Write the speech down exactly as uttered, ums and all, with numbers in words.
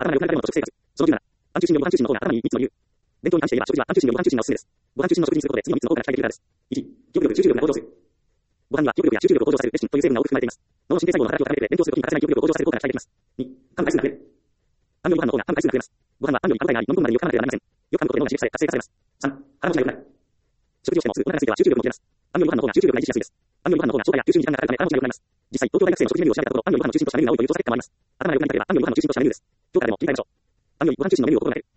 頭が良くなるための食生活。そのきゅうなな、暗中診療ご飯中心の方が頭にいいみっつの理由。伝統に反して言えば食事は暗中診療ご飯中心がおすすめです。ご飯中心の食事にすることで次のみっつの効果が期待できるからです。いち、記憶力、集中力が向上する。ご飯には記憶力や集中力を向上させるレシンという成分が多く含まれています。脳の神経細胞の働きを高めてくれ、勉強するときに欠かせない記憶力を向上させる効果が期待できます。に、噛む回数が増える。暗夜ご飯の方が噛む回数が増えます。ご飯は暗夜に歯応えがあり、飲み込むまでによく噛まなければなりません。よく噛むことで脳が刺激され、活性化されます。さん、腹持ちが良くなる。食事をしてもすぐお腹が空いては集中力も切れます。暗夜ご飯の方が集中力が維持しやすいです。暗夜ご飯の方が消化や吸収に時間がかかるため腹持ちが良くなります。実際、東京大学生の食事メニューを調べたところ、暗夜ご飯の中心としたメニューが多いという調査結果もあります。頭が良くなりたければ暗夜ご飯の中心としたメニューです。今日からでも聞いてみましょう。暗夜ご飯中心のメニューを心がける。